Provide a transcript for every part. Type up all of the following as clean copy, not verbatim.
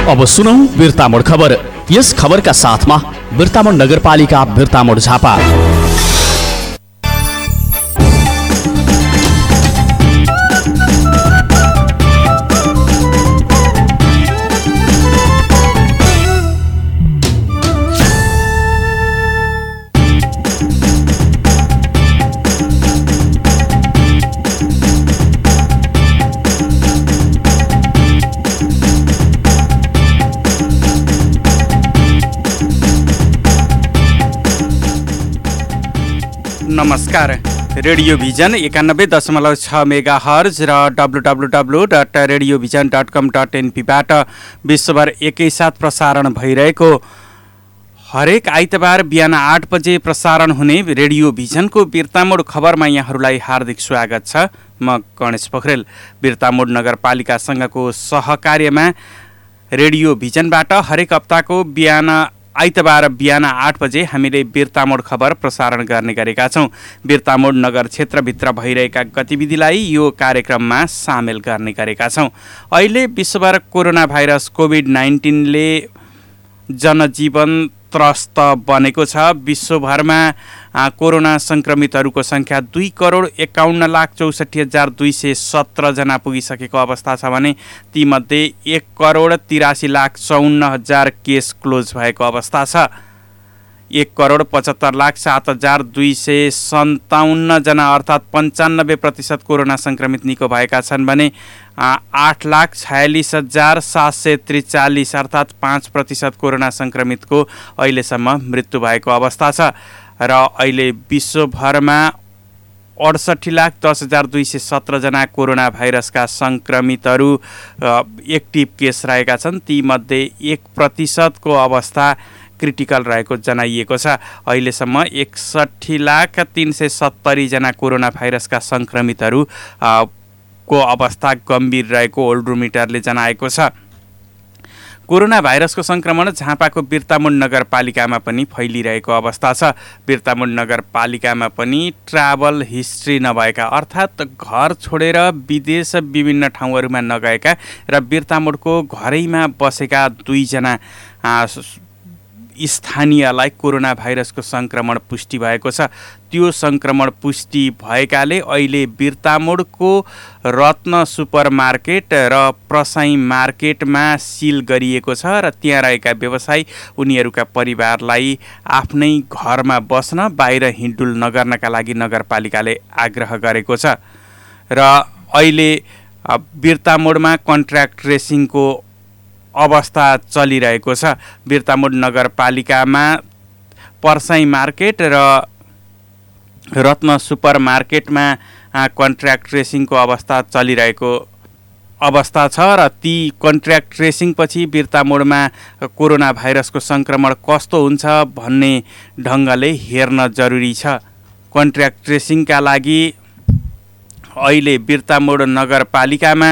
अब सुनौ बिर्तामोड खबर। यस खबरका साथमा बिर्तामोड नगरपालिका बिर्तामोड झापा। नमस्कार। रेडियो भिजन 91.6 मेगाहर्ज र www.radiovision.com.np विश्वभर एकैसाथ प्रसारण भइरहेको हरेक आइतबार बिहान 8 बजे प्रसारण हुने रेडियो भिजनको बिर्तामोड खबरमा यहाँहरूलाई हार्दिक स्वागत छ। म गणेश पोखरेल। बिर्तामोड नगरपालिकासँगको सहकार्यमा रेडियो भिजनबाट हरेक हप्ताको आइतबार बिहान 8 बजे हामीले बिर्तामोड खबर प्रसारण गर्ने गरेका छौँ। बिर्तामोड नगर क्षेत्रभित्र भइरहेका गतिविधिलाई यो कार्यक्रममा सामेल गर्ने गरेका छौँ। अहिले विश्वभर कोरोना भाइरस कोभिड-19ले जनजीवन त्रस्त बनेको छ। विश्वभरमा कोरोना सङ्क्रमितहरूको सङ्ख्या 2,51,64,217 जना पुगिसकेको अवस्था छ भने तीमध्ये 1,83,54,000 केस क्लोज भएको अवस्था छ। 1,75,07,257 जना अर्थात् 95% कोरोना सङ्क्रमित निको भएका छन् भने 8,46,743 अर्थात् 5% कोरोना सङ्क्रमितको अहिलेसम्म मृत्यु भएको अवस्था छ। र अहिले विश्वभरमा 68,10,217 जना कोरोना भाइरसका सङ्क्रमितहरू एक्टिभ केस रहेका छन्। तीमध्ये 1% को अवस्था क्रिटिकल रहेको जनाइएको छ। अहिलेसम्म 61,370 जना कोरोना भाइरसका सङ्क्रमितहरू को अवस्था गम्भीर रहेको ओल्ड्रोमिटरले जनाएको छ। कोरोना भाइरसको सङ्क्रमण झापाको बिर्तामोड नगरपालिकामा पनि फैलिरहेको अवस्था छ। बिर्तामोड नगरपालिकामा पनि ट्राभल हिस्ट्री नभएका अर्थात् घर छोडेर विदेश विभिन्न ठाउँहरूमा नगएका र बिर्तामोडको घरैमा बसेका 2 जना स्थानीयलाई कोरोना भाइरसको सङ्क्रमण पुष्टि भएको छ। त्यो सङ्क्रमण पुष्टि भएकाले अहिले बिर्तामोडको रत्न सुपरमार्केट र प्रसाई मार्केटमा सिल गरिएको छ र त्यहाँ रहेका व्यवसायी उनीहरूका परिवारलाई आफ्नै घरमा बस्न बाहिर हिँडुल नगर्नका लागि नगरपालिकाले आग्रह गरेको छ। र अहिले बिर्तामोडमा कन्ट्र्याक्ट ट्रेसिङको अवस्था चलिरहेको छ। बिर्तामोड नगरपालिकामा पर्साई मार्केट र रत्न सुपरमार्केटमा कन्ट्र्याक्ट ट्रेसिङको अवस्था चलिरहेको अवस्था छ र ती कन्ट्र्याक्ट ट्रेसिङपछि बिर्तामोडमा कोरोना भाइरसको सङ्क्रमण कस्तो हुन्छ भन्ने ढङ्गले हेर्न जरुरी छ। कन्ट्र्याक्ट ट्रेसिङका लागि अहिले बिर्तामोड नगरपालिकामा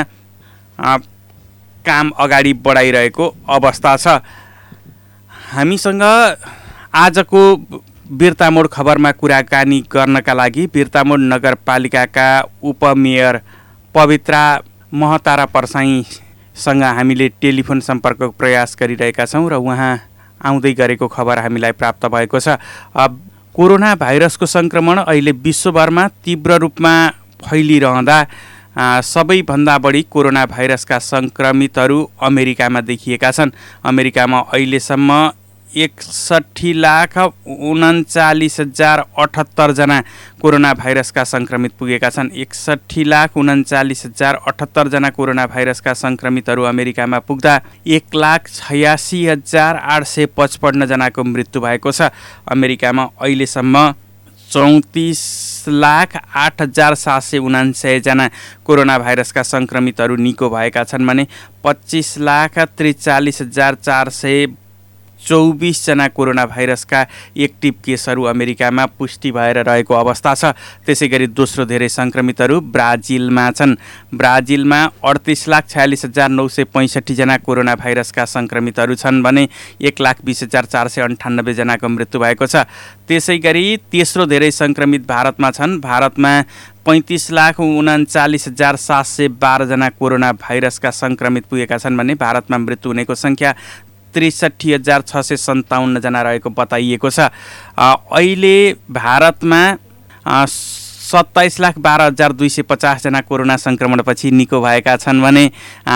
काम अगाडि बढाइरहेको अवस्था छ। हामीसँग आजको बिर्तामोड खबरमा कुराकानी गर्नका लागि बिर्तामोड नगरपालिकाका उपमेयर पवित्रा महतारा पर्साईसँग हामीले टेलिफोन सम्पर्कको प्रयास गरिरहेका छौँ र उहाँ आउँदै गरेको खबर हामीलाई प्राप्त भएको छ। कोरोना भाइरसको सङ्क्रमण अहिले विश्वभरमा तीव्र रूपमा फैलिरहँदा सबैभन्दा बढी कोरोना भाइरसका सङ्क्रमितहरू अमेरिकामा देखिएका छन्। अमेरिकामा अहिलेसम्म 61,39,078 जना कोरोना भाइरसका सङ्क्रमित पुगेका छन्। 61,39,078 जना कोरोना भाइरसका सङ्क्रमितहरू अमेरिकामा पुग्दा 1,86,855 जनाको मृत्यु भएको छ। अमेरिकामा अहिलेसम्म 34,08,779 जना कोरोना भाइरसका सङ्क्रमितहरू निको भएका छन् भने 25,43,400 24 जना कोरोना भाइरसका एक्टिभ केसहरू अमेरिकामा पुष्टि भएर रहेको अवस्था छ। त्यसै गरी दोस्रो धेरै सङ्क्रमितहरू ब्राजिलमा छन्। ब्राजिलमा 38,46,965 जना कोरोना भाइरसका सङ्क्रमितहरू छन् भने 1,20,498 जनाको मृत्यु भएको छ। त्यसै गरी तेस्रो धेरै सङ्क्रमित भारतमा छन्। भारतमा 35,39,712 जना कोरोना भाइरसका सङ्क्रमित पुगेका छन् भने भारतमा मृत्यु हुनेको सङ्ख्या 63,657 जना रहेको बताइएको छ। अहिले भारतमा 27,12,250 जना कोरोना सङ्क्रमणपछि निको भएका छन् भने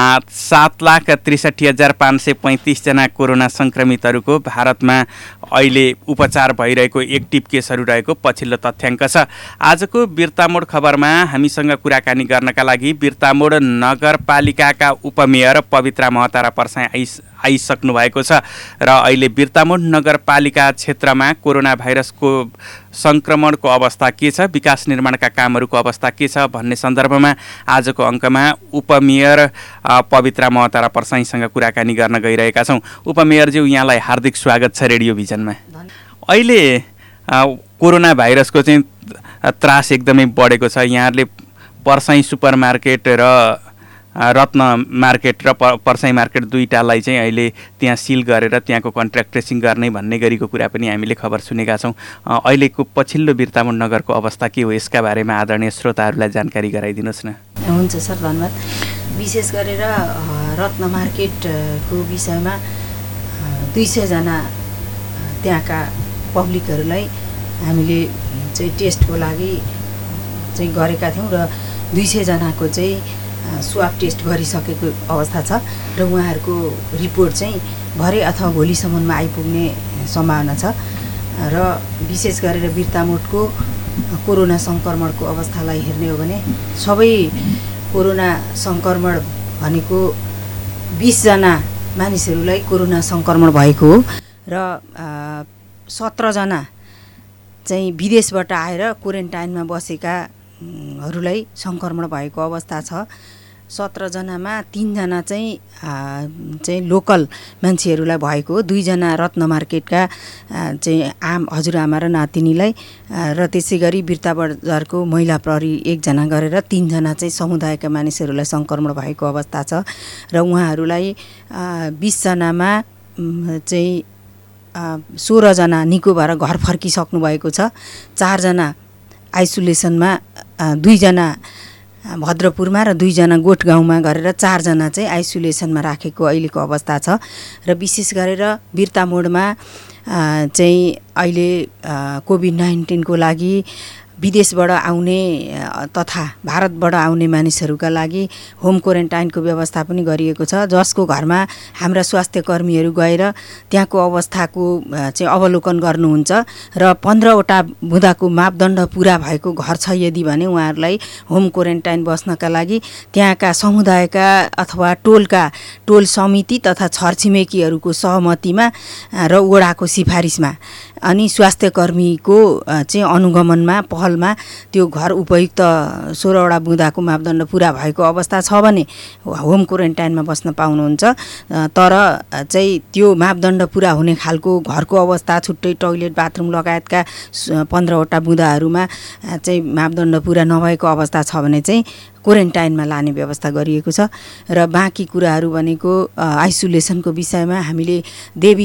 7,63,535 जना कोरोना सङ्क्रमितहरूको भारतमा अहिले उपचार भइरहेको एक्टिभ केसहरू रहेको पछिल्लो तथ्याङ्क छ। आजको बिर्तामोड खबरमा हामीसँग कुराकानी गर्नका लागि बिर्तामोड नगरपालिकाका उपमेयर पवित्रा महतारा पर्साई आइसक्नु भएको छ र अहिले बिर्तामोड नगरपालिका क्षेत्रमा कोरोना भाइरसको सङ्क्रमणको अवस्था के छ, विकास निर्माणका कामहरूको अवस्था के छ भन्ने सन्दर्भमा आजको अङ्कमा उपमेयर पवित्रा महतारा पर्साईसँग कुराकानी गर्न गइरहेका छौँ। उपमेयरज्यू, यहाँलाई हार्दिक स्वागत छ रेडियो भिजनमा। अहिले कोरोना भाइरसको चाहिँ त्रास एकदमै बढेको छ। यहाँहरूले पर्साई सुपरमार्केट र रत्न मार्केट र पर्साई मार्केट दुईटालाई चाहिँ अहिले त्यहाँ सिल गरेर त्यहाँको कन्ट्र्याक्ट ट्रेसिङ गर्ने भन्ने गरेको कुरा पनि हामीले खबर सुनेका छौँ। अहिलेको पछिल्लो बिर्तामोड नगरको अवस्था के हो, यसका बारेमा आदरणीय श्रोताहरूलाई जानकारी गराइदिनुहोस् न। हुन्छ सर, धन्यवाद। विशेष गरेर रत्न मार्केटको विषयमा 200 जना त्यहाँका पब्लिकहरूलाई हामीले चाहिँ टेस्टको लागि चाहिँ गरेका थियौँ र 200 जनाको चाहिँ स्वाब टेस्ट गरिसकेको अवस्था छ र उहाँहरूको रिपोर्ट चाहिँ भरे अथवा भोलिसम्ममा आइपुग्ने सम्भावना छ। र विशेष गरेर बिर्तामोडको कोरोना सङ्क्रमणको अवस्थालाई हेर्ने हो भने सबै कोरोना सङ्क्रमण भनेको 20 जना मानिसहरूलाई कोरोना सङ्क्रमण भएको हो र 17 जना चाहिँ विदेशबाट आएर क्वारेन्टाइनमा बसेकाहरूलाई सङ्क्रमण भएको अवस्था छ। 17 जनामा 3 जना चाहिँ लोकल मान्छेहरूलाई भएको हो, 2 जना रत्न मार्केटका चाहिँ हजुरआमा र नातिनीलाई र त्यसै गरी बिर्ता बजारको महिला प्रहरी 1 जना गरेर 3 जना चाहिँ समुदायका मानिसहरूलाई सङ्क्रमण भएको अवस्था छ र उहाँहरूलाई 20 जनामा चाहिँ 16 जना निको भएर घर फर्किसक्नु भएको छ। 4 जना आइसोलेसनमा, 2 जना भद्रपुरमा र 2 जना गोठगाउँमा गरेर 4 जना चाहिँ आइसोलेसनमा राखेको अहिलेको अवस्था छ। र विशेष गरेर बिर्तामोडमा चाहिँ अहिले कोभिड-19 को लागि विदेशबाट आउने तथा भारतबाट आउने मानिसहरूका लागि होम क्वारेन्टाइनको व्यवस्था पनि गरिएको छ, जसको घरमा हाम्रा स्वास्थ्य कर्मीहरू गएर त्यहाँको अवस्थाको चाहिँ अवलोकन गर्नुहुन्छ र 15वटा बुँदाको मापदण्ड पुरा भएको घर छ यदि भने उहाँहरूलाई होम क्वारेन्टाइन बस्नका लागि त्यहाँका समुदायका अथवा टोल समिति तथा छरछिमेकीहरूको सहमतिमा र वडाको सिफारिसमा अनि स्वास्थ्य कर्मीको चाहिँ अनुगमनमा पहलमा त्यो घर उपयुक्त 16वटा बुँदाको मापदण्ड पुरा भएको अवस्था छ भने होम क्वारेन्टाइनमा बस्न पाउनुहुन्छ। तर चाहिँ त्यो मापदण्ड पुरा हुने खालको घरको अवस्था, छुट्टै टोइलेट बाथरुम लगायतका 15वटा बुँदाहरूमा चाहिँ मापदण्ड पुरा नभएको अवस्था छ भने चाहिँ क्वारेन्टाइनमा लाने व्यवस्था गरिएको छ। र बाँकी कुराहरू भनेको आइसोलेसनको विषयमा हामीले देवी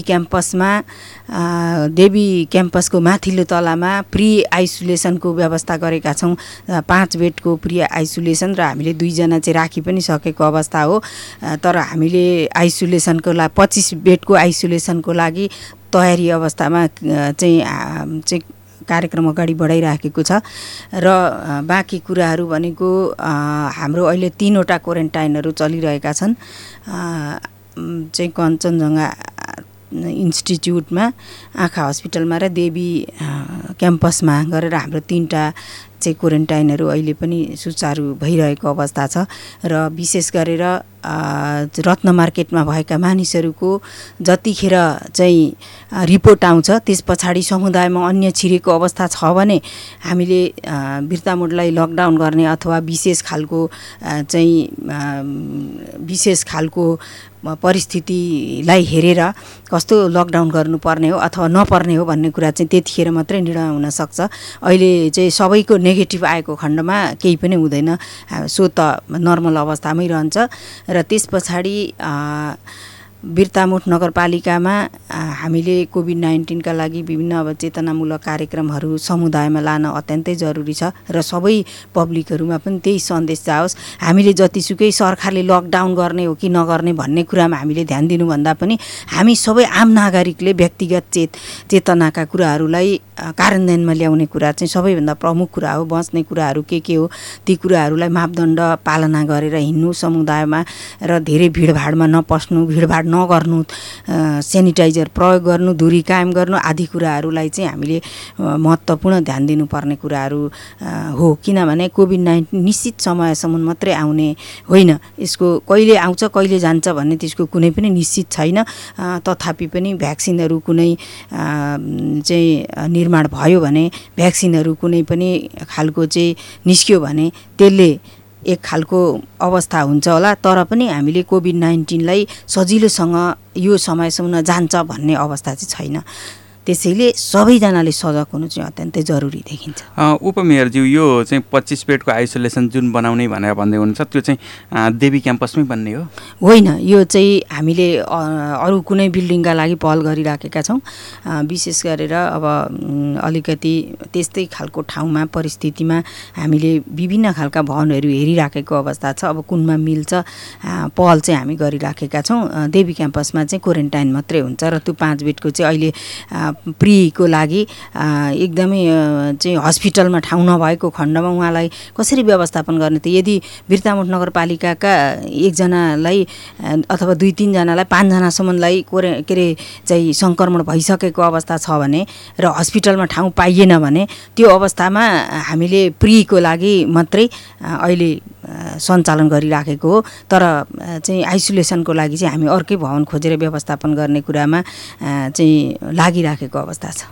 क्याम्पसको माथिल्लो तलामा प्री आइसोलेसनको व्यवस्था गरेका छौँ। 5 बेडको प्री आइसोलेसन र हामीले 2 जना चाहिँ राखी पनि सकेको अवस्था हो। तर हामीले आइसोलेसनको लागि 25 बेडको आइसोलेसनको लागि तयारी अवस्थामा चाहिँ कार्यक्रम अगाडि बढाइराखेको छ। र बाँकी कुराहरू भनेको हाम्रो अहिले 3वटा क्वारेन्टाइनहरू चलिरहेका छन्। चाहिँ कञ्चनजङ्घा इन्स्टिच्युटमा, आँखा हस्पिटलमा र देवी क्याम्पसमा गरेर हाम्रो 3टा चाहिँ क्वारेन्टाइनहरू अहिले पनि सुचारू भइरहेको अवस्था छ र विशेष गरेर रत्न मार्केटमा भएका मानिसहरूको जतिखेर चाहिँ रिपोर्ट आउँछ त्यस पछाडि समुदायमा अन्य छिरेको अवस्था छ भने हामीले बिर्तामोडलाई लकडाउन गर्ने अथवा विशेष खालको परिस्थितिलाई हेरेर कस्तो लकडाउन गर्नुपर्ने हो अथवा नपर्ने हो भन्ने कुरा चाहिँ त्यतिखेर मात्रै निर्णय हुनसक्छ। अहिले चाहिँ सबैको नेगेटिभ आएको खण्डमा केही पनि हुँदैन, सो त नर्मल अवस्थामै रहन्छ। र त्यस पछाडि बिर्तामोड नगरपालिकामा हामीले कोभिड-19 का लागि विभिन्न अब चेतनामूलक कार्यक्रमहरू समुदायमा लान अत्यन्तै जरुरी छ र सबै पब्लिकहरूमा पनि त्यही सन्देश जाओस्। हामीले जतिसुकै सरकारले लकडाउन गर्ने हो कि नगर्ने भन्ने कुरामा हामीले ध्यान दिनुभन्दा पनि हामी सबै आम नागरिकले व्यक्तिगत चेतनाका कुराहरूलाई कार्यान्वयनमा ल्याउने कुरा चाहिँ सबैभन्दा प्रमुख कुरा हो। बच्ने कुराहरू के हो ती कुराहरूलाई मापदण्ड पालना गरेर हिँड्नु, समुदायमा र धेरै भिडभाडमा नपस्नु, भिडभाड नगर्नु, सेनिटाइजर प्रयोग गर्नु, दूरी कायम गर्नु आदि कुराहरूलाई चाहिँ हामीले महत्त्वपूर्ण ध्यान दिनुपर्ने कुराहरू हो। किनभने कोभिड-19 निश्चित समयसम्म मात्रै आउने होइन, यसको कहिले आउँछ कहिले जान्छ भन्ने त्यसको कुनै पनि निश्चित छैन। तथापि पनि भ्याक्सिनहरू कुनै चाहिँ निर्माण भयो भने, भ्याक्सिनहरू कुनै पनि खालको चाहिँ निस्क्यो भने त्यसले एक खालको अवस्था हुन्छ होला, तर पनि हामीले कोभिड-19लाई सजिलोसँग यो समयसम्म जान्छ भन्ने अवस्था चाहिँ छैन। त्यसैले सबैजनाले सजग हुनु चाहिँ अत्यन्तै जरुरी देखिन्छ। उपमेयरज्यू, यो चाहिँ 25 बेडको आइसोलेसन जुन बनाउने भनेर भन्दै हुनुहुन्छ त्यो चाहिँ देवी क्याम्पसमै बन्ने हो? होइन, यो चाहिँ हामीले अरू कुनै बिल्डिङका लागि पहल गरिराखेका छौँ। विशेष गरेर अब अलिकति त्यस्तै खालको ठाउँमा परिस्थितिमा हामीले विभिन्न खालका भवनहरू हेरिराखेको अवस्था छ। अब कुनमा मिल्छ पहल चाहिँ हामी गरिराखेका छौँ। देवी क्याम्पसमा चाहिँ क्वारेन्टाइन मात्रै हुन्छ र त्यो 5 बेडको चाहिँ अहिले प्रीको लागि एकदमै चाहिँ हस्पिटलमा ठाउँ नभएको खण्डमा उहाँलाई कसरी व्यवस्थापन गर्ने त? यदि बिर्तामोड नगरपालिकाका एकजनालाई अथवा 2-3जनालाई 5जनासम्मलाई चाहिँ सङ्क्रमण भइसकेको अवस्था छ भने र हस्पिटलमा ठाउँ पाइएन भने त्यो अवस्थामा हामीले प्रीको लागि मात्रै अहिले सञ्चालन गरिराखेको हो। तर चाहिँ आइसोलेसनको लागि चाहिँ हामी अर्कै भवन खोजेर व्यवस्थापन गर्ने कुरामा चाहिँ लागिराखेको अवस्था छ।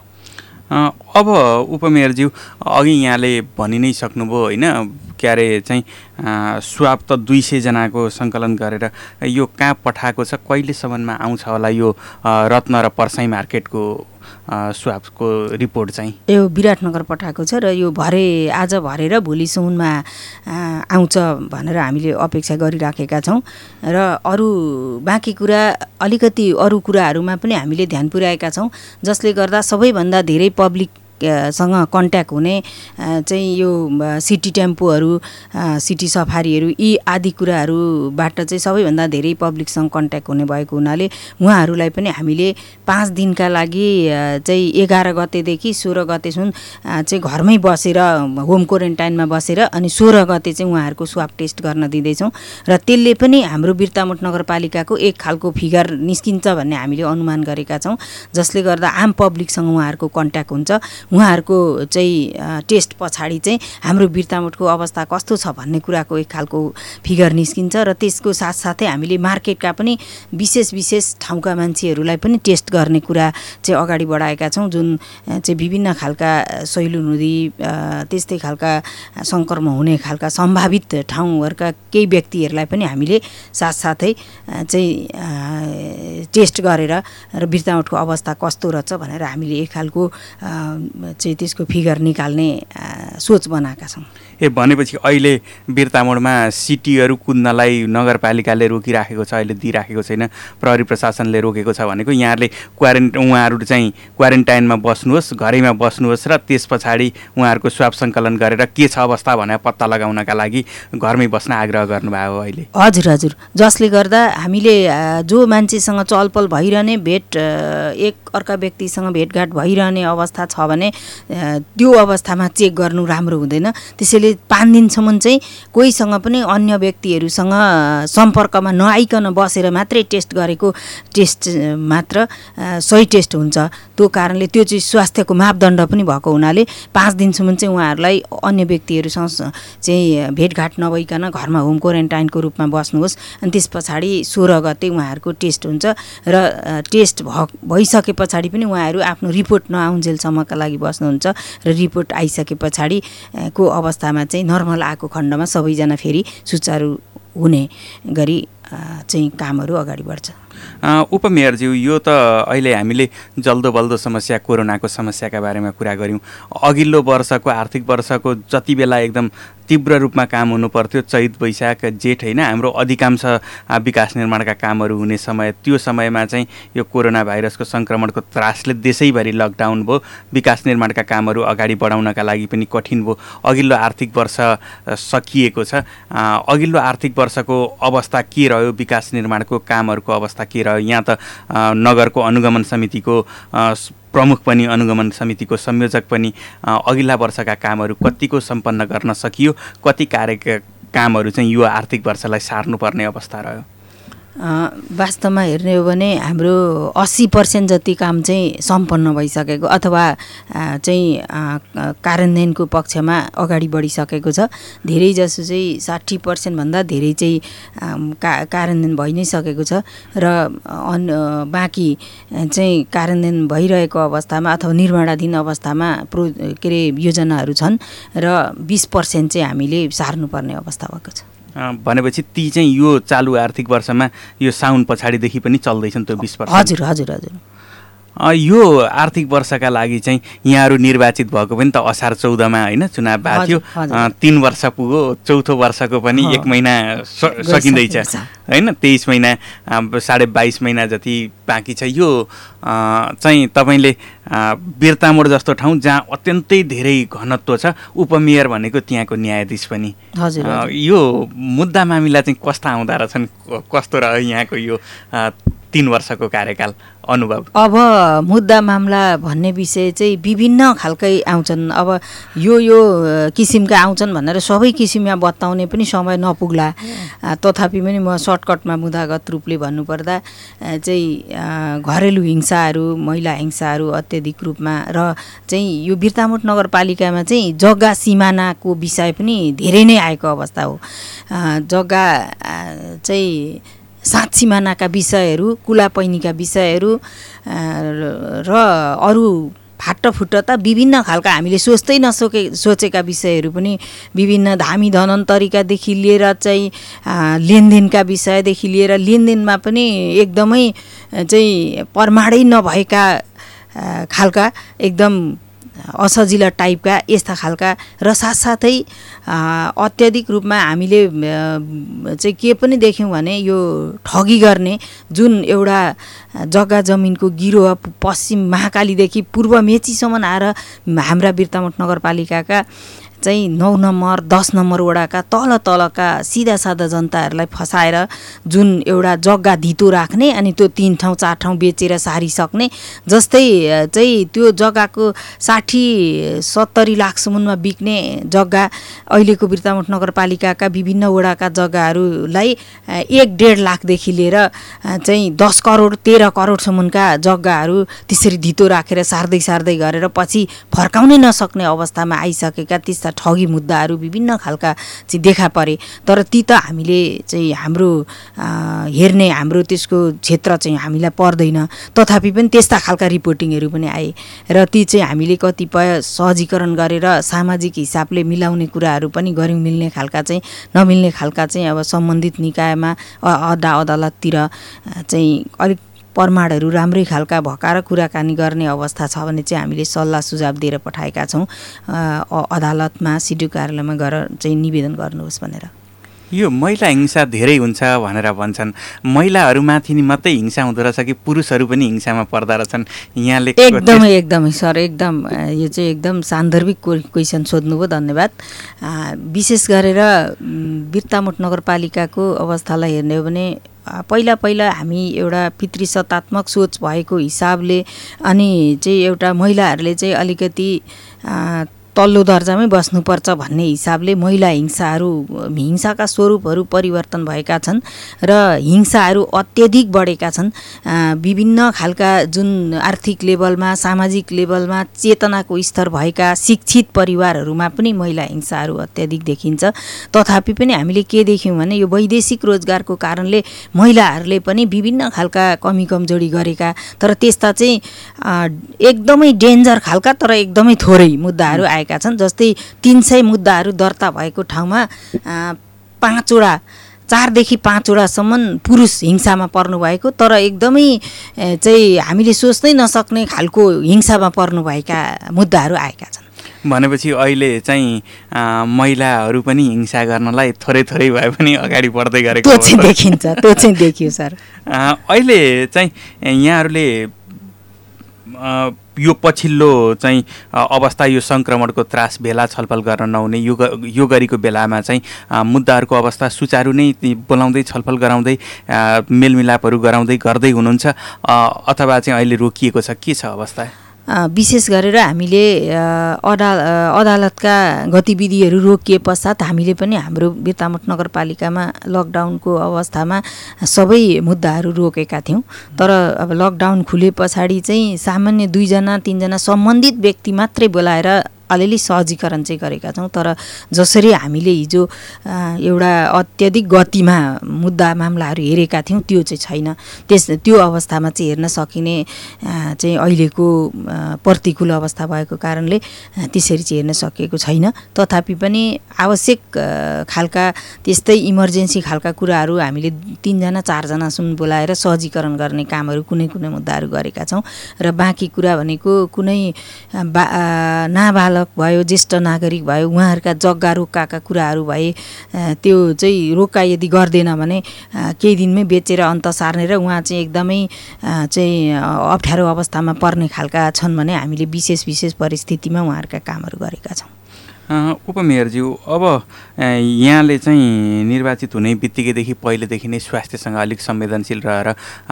अब उपमेयरज्यू, अघि यहाँले भनि नै सक्नुभयो होइन, के अरे चाहिँ स्वाब त 200 जनाको सङ्कलन गरेर यो कहाँ पठाएको छ, कहिलेसम्ममा आउँछ होला यो रत्न र पर्साई मार्केटको स्वाबको रिपोर्ट चाहिँ? यो विराटनगर पठाएको छ र यो आज भरेर भोलिसम्ममा आउँछ भनेर हामीले अपेक्षा गरिराखेका छौँ। र अरू बाँकी कुरा अलिकति अरू कुराहरूमा पनि हामीले ध्यान पुर्याएका छौँ, जसले गर्दा सबैभन्दा धेरै पब्लिक सँग कन्ट्याक्ट हुने चाहिँ यो सिटी टेम्पोहरू, सिटी सफारीहरू यी आदि कुराहरूबाट चाहिँ सबैभन्दा धेरै पब्लिकसँग कन्ट्याक्ट हुने भएको हुनाले उहाँहरूलाई पनि हामीले 5 दिनका लागि चाहिँ 11 गतेदेखि 16 गतेसम्म चाहिँ घरमै बसेर होम क्वारेन्टाइनमा बसेर अनि 16 गते चाहिँ उहाँहरूको स्वाब टेस्ट गर्न दिँदैछौँ। र त्यसले पनि हाम्रो बिर्तामोड नगरपालिकाको एक खालको फिगर निस्किन्छ भन्ने हामीले अनुमान गरेका छौँ, जसले गर्दा आम पब्लिकसँग उहाँहरूको कन्ट्याक्ट हुन्छ। उहाँहरूको चाहिँ टेस्ट पछाडि चाहिँ हाम्रो बिर्तामोडको अवस्था कस्तो छ भन्ने कुराको एक खालको फिगर निस्किन्छ। र त्यसको साथसाथै हामीले मार्केटका पनि विशेष ठाउँका मान्छेहरूलाई पनि टेस्ट गर्ने कुरा चाहिँ अगाडि बढाएका छौँ, जुन चाहिँ विभिन्न खालका सैलुन हुँदी त्यस्तै खालका सङ्क्रमण हुने खालका सम्भावित ठाउँहरूका केही व्यक्तिहरूलाई पनि हामीले साथसाथै चाहिँ टेस्ट गरेर र बिर्तामोडको अवस्था कस्तो रहेछ भनेर हामीले एक खालको चाहिँ त्यसको फिगर निकाल्ने सोच बनाएका छौँ। भनेपछि अहिले बिर्तामोडमा सिटीहरू कुद्नलाई नगरपालिकाले रोकिराखेको छ, अहिले दिइराखेको छैन, प्रहरी प्रशासनले रोकेको छ भनेको यहाँहरूले उहाँहरू चाहिँ क्वारेन्टाइनमा बस्नुहोस्, घरैमा बस्नुहोस् र त्यस पछाडि उहाँहरूको स्वाब सङ्कलन गरेर के छ अवस्था भनेर पत्ता लगाउनका लागि घरमै बस्न आग्रह गर्नुभयो अहिले? हजुर, जसले गर्दा हामीले जो मान्छेसँग चलपल भइरहने, एक अर्का व्यक्तिसँग भेटघाट भइरहने अवस्था छ भने त्यो अवस्थामा चेक गर्नु राम्रो हुँदैन। त्यसैले हामीले 5 दिनसम्म चाहिँ कोहीसँग पनि अन्य व्यक्तिहरूसँग सम्पर्कमा नआइकन बसेर मात्रै टेस्ट गरेको टेस्ट मात्र सही टेस्ट हुन्छ। त्यो कारणले त्यो चाहिँ स्वास्थ्यको मापदण्ड पनि भएको हुनाले 5 दिनसम्म चाहिँ उहाँहरूलाई अन्य व्यक्तिहरूसँग चाहिँ भेटघाट नभइकन घरमा होम क्वारेन्टाइनको रूपमा बस्नुहोस्। अनि त्यस पछाडि 16 गते उहाँहरूको टेस्ट हुन्छ र टेस्ट भइसके पछाडि पनि उहाँहरू आफ्नो रिपोर्ट नआउन्जेलसम्मका लागि बस्नुहुन्छ र रिपोर्ट आइसके पछाडि को अवस्थामा चाहिँ नर्मल आएको खण्डमा सबैजना फेरि सुचारू हुने गरी चाहिँ कामहरू अगाडि बढ्छ। उपमेयरज्यू, यो त अहिले हामीले जल्दो बल्दो समस्या कोरोनाको समस्याका बारेमा कुरा गऱ्यौँ। अघिल्लो वर्षको आर्थिक वर्षको जति बेला एकदम तीव्र रूपमा काम हुनु पर्थ्यो, चैत वैशाख जेठ होइन, हाम्रो अधिकांश विकास निर्माणका कामहरू हुने समय, त्यो समयमा चाहिँ यो कोरोना भाइरसको सङ्क्रमणको त्रासले देशैभरि लकडाउन भयो, विकास निर्माणका कामहरू अगाडि बढाउनका लागि पनि कठिन भयो। अघिल्लो आर्थिक वर्ष सकिएको छ, अघिल्लो आर्थिक वर्षको अवस्था के रह्यो, विकास निर्माणको कामहरूको अवस्था के रह्यो? यहाँ त नगरको अनुगमन समितिको प्रमुख पनि, अनुगमन समितिको संयोजक पनि, अघिल्ला वर्षका कामहरू कतिको सम्पन्न गर्न सकियो, कति कामहरू चाहिँ यो आर्थिक वर्षलाई सार्नुपर्ने अवस्था रह्यो? वास्तवमा हेर्ने हो भने हाम्रो 80% जति काम चाहिँ सम्पन्न भइसकेको अथवा चाहिँ कार्यान्वयनको पक्षमा अगाडि बढिसकेको छ। धेरै जसो चाहिँ 60% भन्दा धेरै चाहिँ कार्यान्वयन भइ नै सकेको छ र बाँकी चाहिँ कार्यान्वयन भइरहेको अवस्थामा अथवा निर्माणाधीन अवस्थामा योजनाहरू छन् र 20% चाहिँ हामीले सार्नुपर्ने अवस्था भएको छ। भनेपछि ती चाहिँ यो चालु आर्थिक वर्षमा यो साउन पछाडिदेखि पनि चल्दैछन् त्यो 20%? हजुर हजुर हजुर। यो आर्थिक वर्षका लागि चाहिँ यहाँहरू निर्वाचित भएको पनि त असार 14मा होइन चुनाव भएको थियो, 3 वर्ष पुग्यो, चौथो वर्षको पनि 1 महिना सकिँदैछ होइन, 23 महिना 22.5 महिना जति बाँकी छ। यो चाहिँ तपाईँले बिर्तामोड जस्तो ठाउँ जहाँ अत्यन्तै धेरै घनत्व छ, उपमेयर भनेको त्यहाँको न्यायाधीश पनि, यो मुद्दा मामिला चाहिँ कस्ता आउँदा रहेछन्, कस्तो रह्यो यहाँको यो 3 वर्षको कार्यकाल अनुभव? अब मुद्दा मामला भन्ने विषय चाहिँ विभिन्न खालकै आउँछन्। अब यो किसिमका आउँछन् भनेर सबै किसिममा बताउने पनि समय नपुग्ला, तथापि पनि म सर्टकटमा मुद्दागत रूपले भन्नुपर्दा चाहिँ घरेलु हिंसाहरू, महिला हिंसाहरू अत्यधिक रूपमा र चाहिँ यो बिर्तामोड नगरपालिकामा चाहिँ जग्गा सिमानाको विषय पनि धेरै नै आएको अवस्था हो। जग्गा चाहिँ सात सिमानाका विषयहरू, कुलापैनीका विषयहरू र अरू फाटफुट्टा विभिन्न खालका हामीले सोच्दै सोचेका विषयहरू पनि, विभिन्न धामी धनन्तरीकादेखि लिएर चाहिँ लेनदेनका विषयदेखि लिएर लेनदेनमा पनि एकदमै चाहिँ प्रमाणै नभएका खालका एकदम असजिला टाइपका यस्ता खालका र साथसाथै अत्याधिक रूपमा हामीले चाहिँ के पनि देख्यौँ भने यो ठगी गर्ने जुन एउटा जग्गा जमिनको गिरोह पश्चिम महाकालीदेखि पूर्व मेचीसम्म आएर हाम्रा बिर्तामोड नगरपालिकाका चाहिँ 9 नम्बर 10 नम्बर वडाका तलका सिधा सादा जनताहरूलाई फसाएर जुन एउटा जग्गा धितो राख्ने अनि त्यो 3 ठाउँ 4 ठाउँ बेचेर सारिसक्ने, जस्तै चाहिँ त्यो जग्गाको 60-70 लाखसम्ममा बिक्ने जग्गा अहिलेको बिर्तामोड नगरपालिकाका विभिन्न वडाका जग्गाहरूलाई 1-1.5 लाखदेखि लिएर चाहिँ 10 करोड 13 करोडसम्मका जग्गाहरू त्यसरी धितो राखेर सार्दै गरेर पछि फर्काउनै नसक्ने अवस्थामा आइसकेका त्यस्ता ठगी मुद्दाहरू विभिन्न खालका चाहिँ देखा परे। तर ती त हामीले चाहिँ हाम्रो हेर्ने हाम्रो त्यसको क्षेत्र चाहिँ हामीलाई पर्दैन, तथापि पनि त्यस्ता खालका रिपोर्टिङहरू पनि आए र ती चाहिँ हामीले कतिपय सहजीकरण गरेर सामाजिक हिसाबले मिलाउने कुराहरू पनि गऱ्यौँ। मिल्ने खालका चाहिँ नमिल्ने खालका चाहिँ अब सम्बन्धित निकायमा अदालततिर चाहिँ अलिक प्रमाणहरू राम्रै खालका भकाएर कुराकानी गर्ने अवस्था छ भने चाहिँ हामीले सल्लाह सुझाव दिएर पठाएका छौँ अदालतमा, सिडिओ कार्यालयमा गएर चाहिँ निवेदन गर्नुहोस् भनेर। यो महिला हिंसा धेरै हुन्छ भनेर भन्छन्, महिलाहरूमाथि नि मात्रै हिंसा हुँदो रहेछ कि पुरुषहरू पनि हिंसामा पर्दा रहेछन्? यहाँले एकदमै सर, एकदम यो चाहिँ एकदम सान्दर्भिक क्वेसन सोध्नुभयो, धन्यवाद। विशेष गरेर बिर्तामोड नगरपालिकाको अवस्थालाई हेर्ने हो भने पहिला हामी एउटा पितृसत्तात्मक सोच भएको हिसाबले अनि चाहिँ एउटा महिलाहरूले चाहिँ अलिकति तल्लो दर्जामै बस्नुपर्छ भन्ने हिसाबले महिला हिंसाका स्वरूपहरू परिवर्तन भएका छन् र हिंसाहरू अत्यधिक बढेका छन्। विभिन्न खालका जुन आर्थिक लेभलमा सामाजिक लेभलमा चेतनाको स्तर भएका शिक्षित परिवारहरूमा पनि महिला हिंसाहरू अत्यधिक देखिन्छ। तथापि पनि हामीले के देख्यौँ भने यो वैदेशिक रोजगारको कारणले महिलाहरूले पनि विभिन्न खालका कमी कमजोरी गरेका तर त्यस्ता चाहिँ एकदमै डेन्जर खालका तर एकदमै थोरै मुद्दाहरू आएका छन्। जस्तै 300 मुद्दाहरू दर्ता भएको ठाउँमा 4 देखि 5 वटासम्म पुरुष हिंसामा पर्नुभएको तर एकदमै चाहिँ हामीले सोच्नै नसक्ने खालको हिंसामा पर्नुभएका मुद्दाहरू आएका छन्। भनेपछि अहिले चाहिँ महिलाहरू पनि हिंसा गर्नलाई थोरै भए पनि अगाडि बढ्दै गरेको त्यो चाहिँ देखियो सर। अहिले चाहिँ यहाँहरूले यो पछिल्लो चाहिँ अवस्था यो सङ्क्रमणको त्रास भेला छलफल गर्न नहुने यो गरीको बेलामा चाहिँ मुद्दाहरूको अवस्था सुचारू नै बोलाउँदै छलफल गराउँदै मेलमिलापहरू गर्दै हुनुहुन्छ अथवा चाहिँ अहिले रोकिएको छ, के छ अवस्था? विशेष गरेर हामीले अदालतका गतिविधिहरू रोकिए पश्चात हामीले पनि हाम्रो बिर्तामोड नगरपालिकामा लकडाउनको अवस्थामा सबै मुद्दाहरू रोकेका थियौँ। तर अब लकडाउन खुले पछाडि चाहिँ सामान्य 2-3 सम्बन्धित व्यक्ति मात्रै बोलाएर अलिअलि सहजीकरण चाहिँ गरेका छौँ। तर जसरी हामीले हिजो एउटा अत्यधिक गतिमा मुद्दा मामलाहरू हेरेका थियौँ त्यो चाहिँ छैन। त्यो अवस्थामा चाहिँ हेर्न सकिने चाहिँ अहिलेको प्रतिकूल अवस्था भएको कारणले त्यसरी चाहिँ हेर्न सकिएको छैन। तथापि पनि आवश्यक खालका त्यस्तै इमर्जेन्सी खालका कुराहरू हामीले 3-4जनासम्म बोलाएर सहजीकरण गर्ने कामहरू कुनै मुद्दाहरू गरेका छौँ। र बाँकी कुरा भनेको कुनै नाबालक भयो, ज्येष्ठ नागरिक भयो, उहाँहरूका जग्गा रोक्काका कुराहरू भए त्यो चाहिँ रोक्का यदि गर्दैन भने केही दिनमै बेचेर अन्त सार्ने र उहाँ चाहिँ एकदमै चाहिँ अप्ठ्यारो अवस्थामा पर्ने खालका छन् भने हामीले विशेष परिस्थितिमा उहाँहरूका कामहरू गरेका छौँ। उपमेयरज्यू, अब यहाँले चाहिँ निर्वाचित हुने बित्तिकैदेखि पहिलेदेखि नै स्वास्थ्यसँग अलिक संवेदनशील रहेर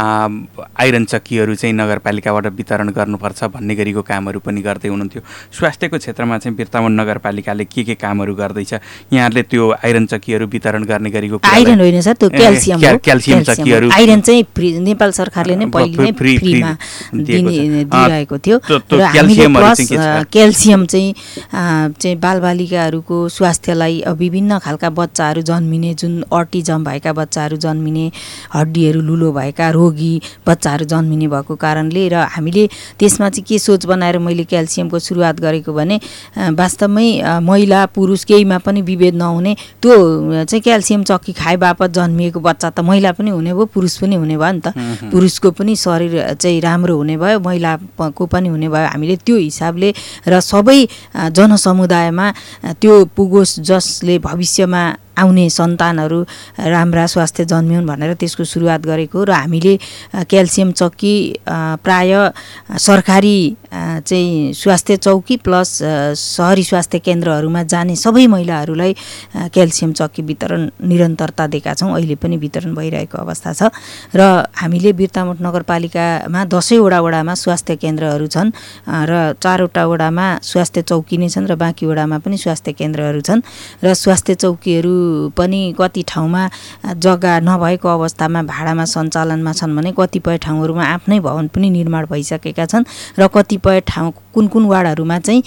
आइरन चक्कीहरू चाहिँ नगरपालिकाबाट वितरण गर्नुपर्छ भन्ने गरीको कामहरू पनि गर्दै हुनुहुन्थ्यो। स्वास्थ्यको क्षेत्रमा चाहिँ बिर्तामोड नगरपालिकाले के कामहरू गर्दैछ? यहाँले त्यो आइरन चक्कीहरू वितरण गर्ने गरीको आइरन होइन सर, त्यो क्याल्सियम चक्कीहरू आइरन चाहिँ नेपाल सरकारले नै पहिले नै फ्रीमा दिइरहेको थियो। र हामीले क्याल्सियम चाहिँ बालबालिकाहरूको स्वास्थ्यलाई विभिन्न खालका बच्चाहरू जन्मिने जुन अटिजम भएका बच्चाहरू जन्मिने, हड्डीहरू लुलो भएका रोगी बच्चाहरू जन्मिने भएको कारणले र हामीले त्यसमा चाहिँ के सोच बनाएर मैले क्याल्सियमको सुरुवात गरेको भने वास्तवमै महिला पुरुष केहीमा पनि विभेद नहुने, त्यो चाहिँ क्याल्सियम चक्की खाए बापत जन्मिएको बच्चा त महिला पनि हुने भयो पुरुष पनि हुने भयो नि त। पुरुषको पनि शरीर चाहिँ राम्रो हुने भयो, महिलाको पनि हुने भयो। हामीले त्यो हिसाबले र सबै जनसमुदायमा त्यो पुगोस् जसले भविष्यमा आउने सन्तानहरू राम्रा स्वास्थ्य जन्मिउन् भनेर त्यसको सुरुवात गरेको। र हामीले क्याल्सियम चक्की प्राय सरकारी चाहिँ स्वास्थ्य चौकी प्लस सहरी स्वास्थ्य केन्द्रहरूमा जाने सबै महिलाहरूलाई क्याल्सियम चक्की वितरण निरन्तरता दिएका छौँ। अहिले पनि वितरण भइरहेको अवस्था छ। र हामीले बिर्तामोड नगरपालिकामा 10 वडामा स्वास्थ्य केन्द्रहरू छन् र 4 वटा वडामा स्वास्थ्य चौकी नै छन् र बाँकी वडामा पनि स्वास्थ्य केन्द्रहरू छन्। र स्वास्थ्य चौकीहरू पनि कति ठाउँमा जग्गा नभएको अवस्थामा भाडामा सञ्चालनमा छन् भने कतिपय ठाउँहरूमा आफ्नै भवन पनि निर्माण भइसकेका छन् र कतिपय ठाउँ कुन वार्डहरूमा चाहिँ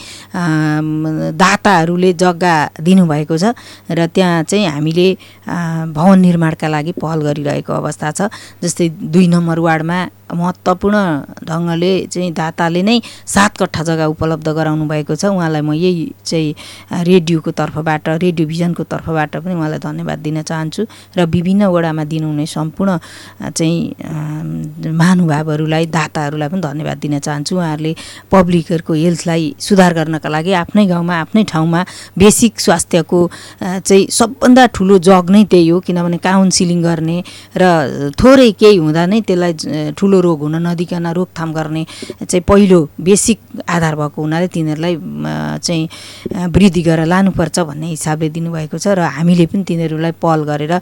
दाताहरूले जग्गा दिनुभएको छ र त्यहाँ चाहिँ हामीले भवन निर्माणका लागि पहल गरिरहेको अवस्था छ। जस्तै 2 नम्बर वार्डमा महत्त्वपूर्ण ढङ्गले चाहिँ दाताले नै 7 कट्ठा जग्गा उपलब्ध गराउनु भएको छ। उहाँलाई म यही चाहिँ रेडियोको तर्फबाट, रेडियो भिजनको तर्फबाट पनि उहाँलाई धन्यवाद दिन चाहन्छु र विभिन्न वडामा दिनुहुने सम्पूर्ण चाहिँ महानुभावहरूलाई दाताहरूलाई पनि धन्यवाद दिन चाहन्छु। उहाँहरूले पब्लिकहरूको हेल्थलाई सुधार गर्नका लागि आफ्नै गाउँमा आफ्नै ठाउँमा बेसिक स्वास्थ्यको चाहिँ सबभन्दा ठुलो जग नै त्यही हो। किनभने काउन्सिलिङ गर्ने र थोरै केही हुँदा नै त्यसलाई ठुलो रोग हुन नदिकन रोकथाम गर्ने चाहिँ पहिलो बेसिक आधार भएको हुनाले तिनीहरूलाई चाहिँ वृद्धि गरेर लानुपर्छ भन्ने हिसाबले दिनुभएको छ। र हामीले अहिले पनि तिनीहरूलाई पहल गरेर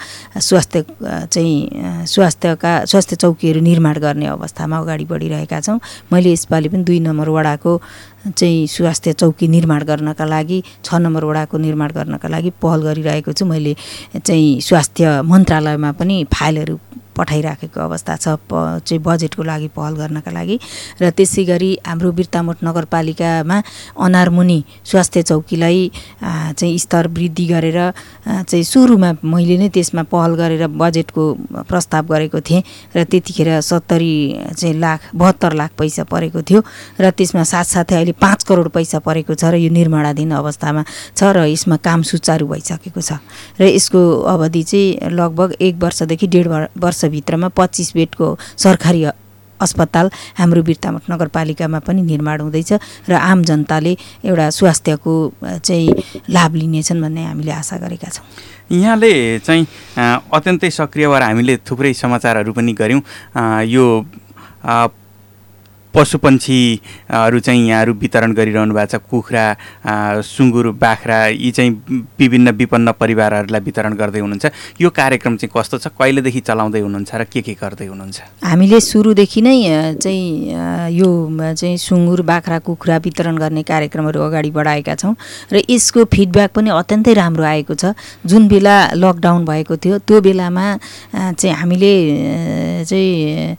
स्वास्थ्य चौकीहरू निर्माण गर्ने अवस्थामा अगाडि बढिरहेका छौँ। मैले यसपालि पनि 2 नम्बर वडाको चाहिँ स्वास्थ्य चौकी निर्माण गर्नका लागि 6 नम्बर वडाको निर्माण गर्नका लागि पहल गरिरहेको छु। मैले चाहिँ स्वास्थ्य मन्त्रालयमा पनि फाइलहरू पठाइराखेको अवस्था छ चाहिँ बजेटको लागि पहल गर्नका लागि। र त्यसै गरी हाम्रो बिर्तामोड नगरपालिकामा अनारमुनि स्वास्थ्य चौकीलाई चाहिँ स्तर वृद्धि गरेर चाहिँ सुरुमा मैले नै त्यसमा पहल गरेर बजेटको प्रस्ताव गरेको थिएँ र त्यतिखेर 72 लाख पैसा परेको थियो र त्यसमा साथसाथै अहिले 5 करोड पैसा परेको छ र यो निर्माणाधीन अवस्थामा छ र यसमा काम सुचारू भइसकेको छ र यसको अवधि चाहिँ लगभग 1 वर्षदेखि 1.5 वर्षभित्रमा 25 बेडको सरकारी अस्पताल हाम्रो बिर्तामोड नगरपालिकामा पनि निर्माण हुँदैछ र आम जनताले एउटा स्वास्थ्यको चाहिँ लाभ लिनेछन् भन्ने हामीले आशा गरेका छौँ। यहाँले चाहिँ अत्यन्तै सक्रिय भएर हामीले थुप्रै समाचारहरू पनि गऱ्यौँ। यो पशुपन्छीहरू चाहिँ यहाँहरू वितरण गरिरहनु भएको छ। कुखुरा, सुँगुर, बाख्रा यी चाहिँ विभिन्न विपन्न परिवारहरूलाई वितरण गर्दै हुनुहुन्छ। यो कार्यक्रम चाहिँ कस्तो छ, कहिलेदेखि चलाउँदै हुनुहुन्छ र के गर्दै हुनुहुन्छ? हामीले सुरुदेखि नै चाहिँ यो चाहिँ सुँगुर, बाख्रा, कुखुरा वितरण गर्ने कार्यक्रमहरू अगाडि बढाएका छौँ र यसको फिडब्याक पनि अत्यन्तै राम्रो आएको छ। जुन बेला लकडाउन भएको थियो त्यो बेलामा चाहिँ हामीले चाहिँ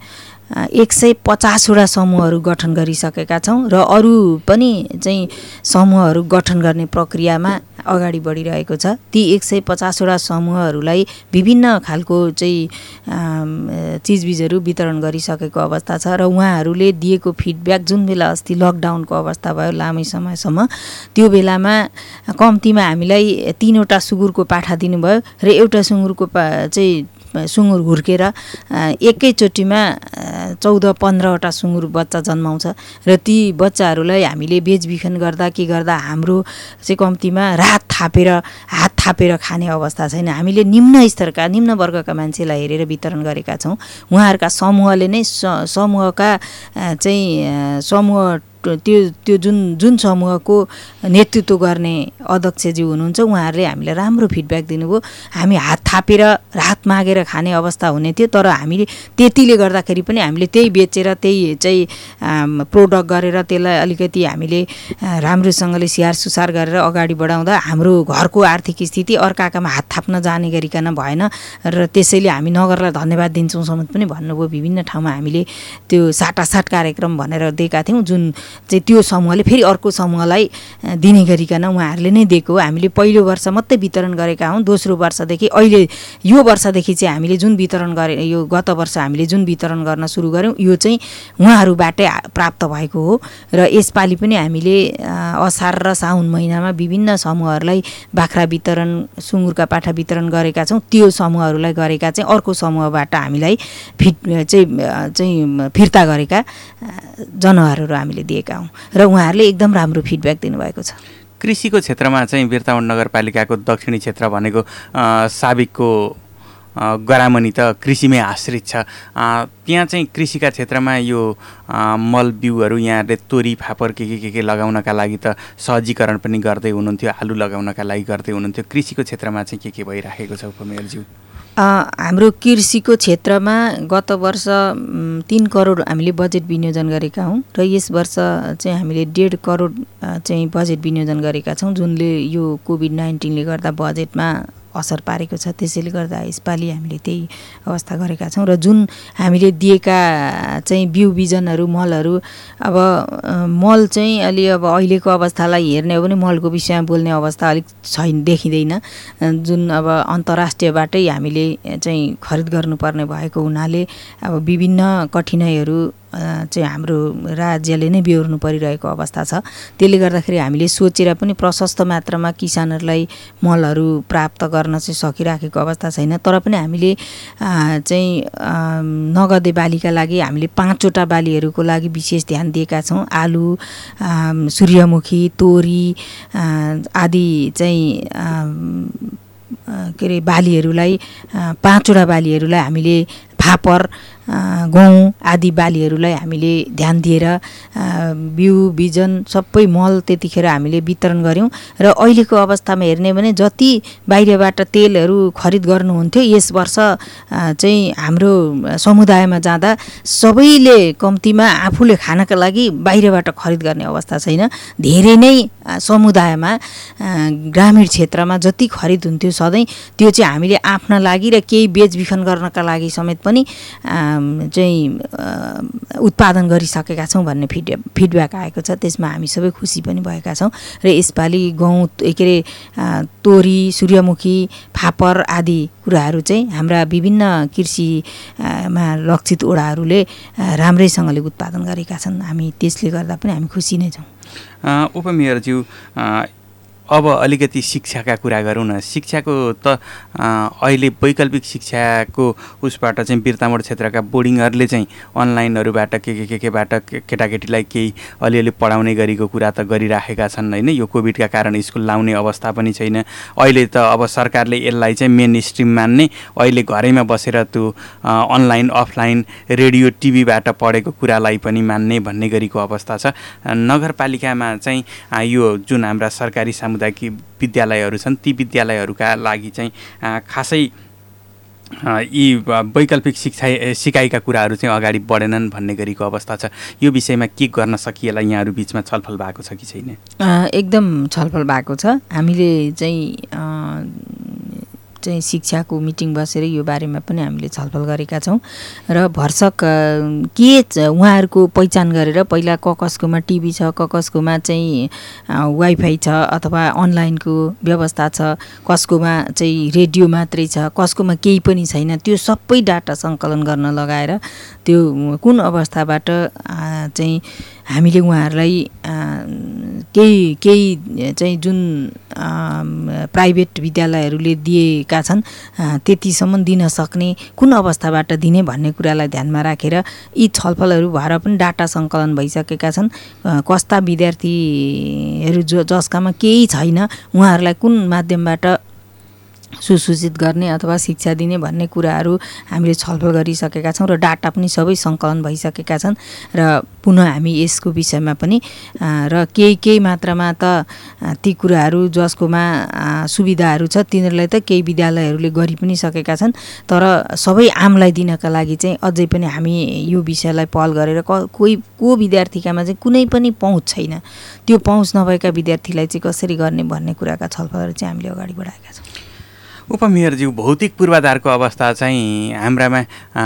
150वटा समूहहरू गठन गरिसकेका छौँ र अरू पनि चाहिँ समूहहरू गठन गर्ने प्रक्रियामा अगाडि बढिरहेको छ। ती 150वटा समूहहरूलाई विभिन्न खालको चाहिँ चिजबिजहरू वितरण गरिसकेको अवस्था छ र उहाँहरूले दिएको फिडब्याक जुन बेला अस्ति लकडाउनको अवस्था भयो लामै समयसम्म, त्यो बेलामा कम्तीमा हामीलाई 3वटा सुँगुरको पाठा दिनुभयो र एउटा सुँगुरको सुँगुर हुर्केर एकैचोटिमा 14-15वटा सुँगुर बच्चा जन्माउँछ र ती बच्चाहरूलाई हामीले बेचबिखन गर्दा के गर्दा हाम्रो चाहिँ कम्तीमा हात थापेर खाने अवस्था छैन। हामीले निम्न वर्गका मान्छेलाई हेरेर वितरण गरेका छौँ। उहाँहरूका समूहले नै समूहका चाहिँ त्यो जुन समूहको नेतृत्व गर्ने अध्यक्षज्यू हुनुहुन्छ उहाँहरूले हामीलाई राम्रो फिडब्याक दिनुभयो। हामी हात थापेर राहत मागेर खाने अवस्था हुने थियो, तर हामीले त्यतिले गर्दाखेरि पनि हामीले त्यही बेचेर त्यही चाहिँ प्रोडक्ट गरेर त्यसलाई अलिकति हामीले राम्रोसँगले स्याहार सुसार गरेर अगाडि बढाउँदा हाम्रो घरको आर्थिक स्थिति अर्काकामा हात थाप्न जाने गरिकन भएन र त्यसैले हामी नगरलाई धन्यवाद दिन्छौँ समेत पनि भन्नुभयो। विभिन्न ठाउँमा हामीले त्यो साटासाट कार्यक्रम भनेर दिएका थियौँ, जुन चाहिँ त्यो समूहले फेरि अर्को समूहलाई दिने गरिकन उहाँहरूले नै दिएको हो। हामीले पहिलो वर्ष मात्रै वितरण गरेका हौँ। दोस्रो वर्षदेखि अहिले यो वर्षदेखि चाहिँ हामीले जुन वितरण गरे, यो गत वर्ष हामीले जुन वितरण गर्न सुरु गऱ्यौँ यो चाहिँ उहाँहरूबाटै प्राप्त भएको हो र यसपालि पनि हामीले असार र साउन महिनामा विभिन्न समूहहरूलाई बाख्रा वितरण, सुँगुरका पाठा वितरण गरेका छौँ। त्यो समूहहरूलाई गरेका चाहिँ अर्को समूहबाट हामीलाई फिर्ता गरेका जनावरहरू हामीले दिएका हौँ र उहाँहरूले एकदम राम्रो फिडब्याक दिनुभएको छ। कृषिको क्षेत्रमा चाहिँ बिर्तामोड नगरपालिकाको दक्षिणी क्षेत्र भनेको साबिकको गरामनी त कृषिमै आश्रित छ। त्यहाँ चाहिँ कृषिका क्षेत्रमा यो मल बिउहरू यहाँहरूले तोरी फापर के लगाउनका लागि त सहजीकरण पनि गर्दै हुनुहुन्थ्यो, आलु लगाउनका लागि गर्दै हुनुहुन्थ्यो। कृषिको क्षेत्रमा चाहिँ के भइराखेको छ उपमेयरज्यू? हाम्रो कृषिको क्षेत्रमा गत वर्ष 3 करोड हामीले बजेट विनियोजन गरेका हौँ र यस वर्ष चाहिँ हामीले 1.5 करोड चाहिँ बजेट विनियोजन गरेका छौँ, जुनले यो कोभिड-19ले गर्दा बजेटमा असर पारेको छ। त्यसैले गर्दा यसपालि हामीले त्यही अवस्था गरेका छौँ र जुन हामीले दिएका चाहिँ बिउ बिजनहरू, मलहरू, अब मल चाहिँ अलि अब अहिलेको अवस्थालाई हेर्ने हो भने मलको विषयमा बोल्ने अवस्था अलिक छैन, देखिँदैन। जुन अब अन्तर्राष्ट्रियबाटै हामीले चाहिँ खरिद गर्नुपर्ने भएको हुनाले अब विभिन्न कठिनाइहरू चाहिँ हाम्रो राज्यले नै बेहोर्नु परिरहेको अवस्था छ। त्यसले गर्दाखेरि हामीले सोचेर पनि प्रशस्त मात्रामा किसानहरूलाई मलहरू प्राप्त गर्न चाहिँ सकिराखेको अवस्था छैन। तर पनि हामीले चाहिँ नगदे बालीका लागि हामीले 5वटा बालीहरूको लागि विशेष ध्यान दिएका छौँ। आलु, सूर्यमुखी, तोरी आदि चाहिँ के अरे बालीहरूलाई 5वटा बालीहरूलाई हामीले फापर गहुँ आदि बालीहरूलाई हामीले ध्यान दिएर बिउ बिजन सबै मल त्यतिखेर हामीले वितरण गऱ्यौँ। र अहिलेको अवस्थामा हेर्ने भने जति बाहिरबाट तेलहरू खरिद गर्नुहुन्थ्यो यस वर्ष चाहिँ हाम्रो समुदायमा जाँदा सबैले कम्तीमा आफूले खानका लागि बाहिरबाट खरिद गर्ने अवस्था छैन। धेरै नै समुदायमा ग्रामीण क्षेत्रमा जति खरिद हुन्थ्यो सधैँ त्यो चाहिँ हामीले आफ्ना लागि र केही बेचबिखन गर्नका लागि समेत पनि चाहिँ उत्पादन गरिसकेका छौँ भन्ने फिडब्याक आएको छ। त्यसमा हामी सबै खुसी पनि भएका छौँ। र यसपालि गहुँ के अरे तोरी सूर्यमुखी फापर आदि कुराहरू चाहिँ हाम्रा विभिन्न कृषिमा लक्षित ओडाहरूले राम्रैसँगले उत्पादन गरेका छन्। हामी त्यसले गर्दा पनि हामी खुसी नै छौँ। उपमेयरज्यू अब अलिकति शिक्षाका कुरा गरौँ न। शिक्षाको त अहिले वैकल्पिक शिक्षाको उसबाट चाहिँ बिर्तामोड क्षेत्रका बोर्डिङहरूले चाहिँ अनलाइनहरूबाट केबाट केटाकेटीलाई केही अलिअलि पढाउने गरेको कुरा त गरिराखेका छन् होइन। यो कोभिडका कारण स्कुल लाउने अवस्था पनि छैन। अहिले त अब सरकारले यसलाई चाहिँ मेन स्ट्रिम मान्ने, अहिले घरैमा बसेर त्यो अनलाइन अफलाइन रेडियो टिभीबाट पढेको कुरालाई पनि मान्ने भन्ने गरेको अवस्था छ। नगरपालिकामा चाहिँ यो जुन हाम्रा सरकारी सामुदायिक विद्यालयहरू छन् ती विद्यालयहरूका लागि चाहिँ खासै यी वैकल्पिक सिकाइका कुराहरू चाहिँ अगाडि बढेनन् भन्ने गरेको अवस्था छ। यो विषयमा के गर्न सकिएला यहाँहरू बिचमा छलफल भएको छ कि छैन? एकदम छलफल भएको छ। हामीले चाहिँ शिक्षाको मिटिङ बसेर यो बारेमा पनि हामीले छलफल गरेका छौँ। र भरसक के उहाँहरूको पहिचान गरेर पहिला कसकोमा टिभी छ, कसकोमा चाहिँ वाइफाई छ अथवा अनलाइनको व्यवस्था छ, कसकोमा चाहिँ रेडियो मात्रै छ, कसकोमा केही पनि छैन, त्यो सबै डाटा सङ्कलन गर्न लगाएर त्यो कुन अवस्थाबाट चाहिँ हामीले उहाँहरूलाई केही चाहिँ जुन प्राइभेट विद्यालयहरूले दिएका छन् त्यतिसम्म दिन सक्ने कुन अवस्थाबाट दिने भन्ने कुरालाई ध्यानमा राखेर यी छलफलहरू भएर पनि डाटा सङ्कलन भइसकेका छन्। कस्ता विद्यार्थीहरू जसकामा केही छैन उहाँहरूलाई कुन माध्यमबाट सुसूचित गर्ने अथवा शिक्षा दिने भन्ने कुराहरू हामीले छलफल गरिसकेका छौँ र डाटा पनि सबै सङ्कलन भइसकेका छन्। र पुनः हामी यसको विषयमा पनि र केही मात्रामा त ती कुराहरू जसकोमा सुविधाहरू छ तिनीहरूलाई त केही विद्यालयहरूले गरि पनि सकेका छन्। तर सबै आमलाई दिनका लागि चाहिँ अझै पनि हामी यो विषयलाई पहल गरेर को विद्यार्थीकामा चाहिँ कुनै पनि पहुँच छैन, त्यो पहुँच नभएका विद्यार्थीलाई चाहिँ कसरी गर्ने भन्ने कुराका छलफलहरू चाहिँ हामीले अगाडि बढाएका छौँ। उपमेयरज्यू भौतिक पूर्वाधारको अवस्था चाहिँ हाम्रामा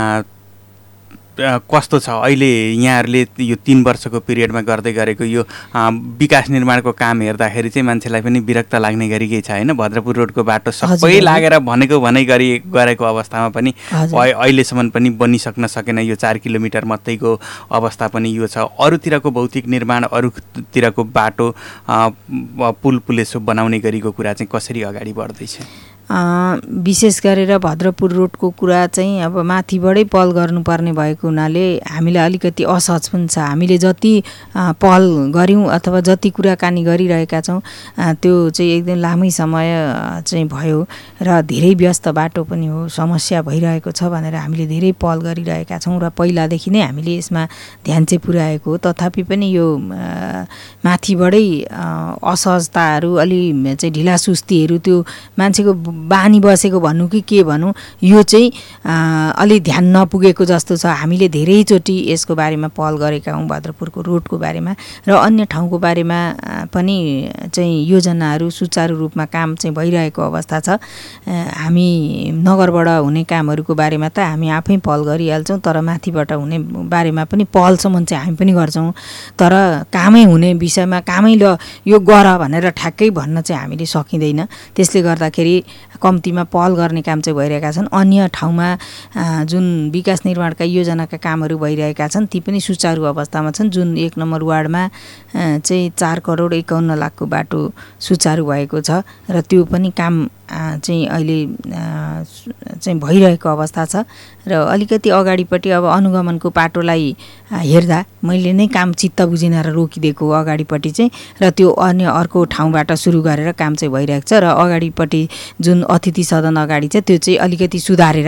कस्तो छ? अहिले यहाँहरूले यो 3 वर्षको पिरियडमा गर्दै गरेको यो विकास निर्माणको काम हेर्दाखेरि चाहिँ मान्छेलाई पनि विरक्त लाग्ने गरिकै छ होइन। भद्रपुर रोडको बाटो सबै लागेर भनेको भनै गरेको अवस्थामा पनि अहिलेसम्म पनि बनिसक्न सकेन। यो 4 किलोमिटर मात्रैको अवस्था पनि यो छ। अरूतिरको भौतिक निर्माण, अरूतिरको बाटो पुल पुलेसो बनाउने गरेको कुरा चाहिँ कसरी अगाडि बढ्दैछ? विशेष गरेर भद्रपुर रोडको कुरा चाहिँ अब माथिबाटै पहल गर्नुपर्ने भएको हुनाले हामीलाई अलिकति असहज पनि छ। हामीले जति पहल गऱ्यौँ अथवा जति कुराकानी गरिरहेका छौँ त्यो चाहिँ एकदम लामै समय चाहिँ भयो र धेरै व्यस्त बाटो पनि हो, समस्या भइरहेको छ भनेर हामीले धेरै पहल गरिरहेका छौँ र पहिलादेखि नै हामीले यसमा ध्यान चाहिँ पुर्याएको हो। तथापि पनि यो माथिबाटै असहजताहरू अलि चाहिँ ढिलासुस्तीहरू त्यो मान्छेको बानी बसेको भनौँ कि के भनौँ यो चाहिँ अलि ध्यान नपुगेको जस्तो छ। हामीले धेरैचोटि यसको बारेमा पहल गरेका हौँ, भद्रपुरको रोडको बारेमा र अन्य ठाउँको बारेमा पनि चाहिँ योजनाहरू सुचारू रूपमा काम चाहिँ भइरहेको अवस्था छ। हामी नगरबाट हुने कामहरूको बारेमा त हामी आफै पहल गरिहाल्छौँ, तर माथिबाट हुने बारेमा पनि पहलसम्म चाहिँ हामी पनि गर्छौँ। तर कामै हुने विषयमा कामै ल यो गर भनेर ठ्याक्कै भन्न चाहिँ हामीले सकिँदैन। त्यसले गर्दाखेरि कम्तीमा पहल गर्ने काम चाहिँ भइरहेका छन्। अन्य ठाउँमा जुन विकास निर्माणका योजनाका कामहरू भइरहेका छन् ती पनि सुचारू अवस्थामा छन्। जुन 1 नम्बर वार्डमा चाहिँ 4 करोड 51 लाखको बाटो सुचारू भएको छ र त्यो पनि काम चाहिँ अहिले चाहिँ भइरहेको अवस्था छ र अलिकति अगाडिपट्टि अब अनुगमनको पाटोलाई हेर्दा मैले नै काम चित्त बुझिन र रोकिदिएको अगाडिपट्टि चाहिँ र त्यो अन्य अर्को ठाउँबाट सुरु गरेर काम चाहिँ भइरहेको छ र अगाडिपट्टि जुन अतिथि सदन अगाडि चाहिँ त्यो चाहिँ अलिकति सुधारेर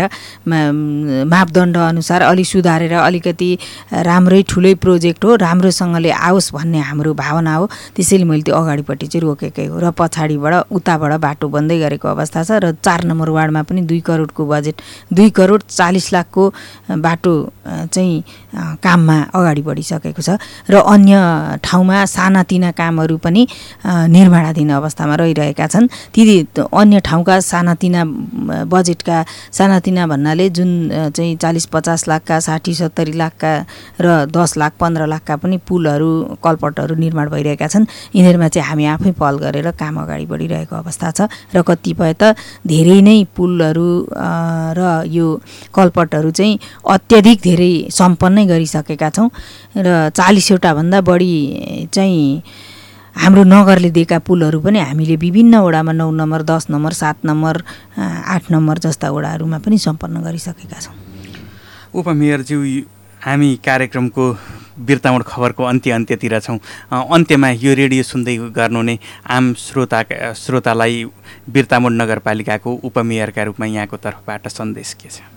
मापदण्ड अनुसार सुधारेर अलिकति राम्रै ठुलै प्रोजेक्ट हो, राम्रोसँगले आओस् भन्ने हाम्रो भावना हो। त्यसैले मैले त्यो अगाडिपट्टि चाहिँ रोकेकै हो र पछाडिबाट उताबाट बाटो बन्दै गरेको अवस्था छ र 4 नम्बर वार्डमा पनि 2 करोडको बजेट 2 करोड 40 लाखको बाटो चाहिँ काममा अगाडि बढिसकेको छ र अन्य ठाउँमा सानातिना कामहरू पनि निर्माणाधीन अवस्थामा रहिरहेका छन्। ती अन्य ठाउँका सानातिना बजेटका सानातिना भन्नाले जुन चाहिँ 40-50 लाखका 60-70 लाखका र 10 लाख 15 लाखका पनि पुलहरू कलपटहरू निर्माण भइरहेका छन्। यिनीहरूमा चाहिँ हामी आफै पहल गरेर काम अगाडि बढिरहेको अवस्था छ र कतिपय त धेरै नै पुलहरू र यो कलपटहरू चाहिँ अत्याधिक धेरै सम्पन्नै गरिसकेका छौँ र 40वटा भन्दा बढी चाहिँ हाम्रो नगरले दिएका पुलहरू पनि हामीले विभिन्न वडामा 9 नम्बर 10 नम्बर 7 नम्बर 8 नम्बर जस्ता वडाहरूमा पनि सम्पन्न गरिसकेका छौँ। उपमेयरज्यू, हामी कार्यक्रमको बिर्तामोड खबरको अन्त्यतिर छौँ। अन्त्यमा यो रेडियो सुन्दै गर्नुहुने आम श्रोतालाई बिर्तामोड नगरपालिकाको उपमेयरका रूपमा यहाँको तर्फबाट सन्देश के छ?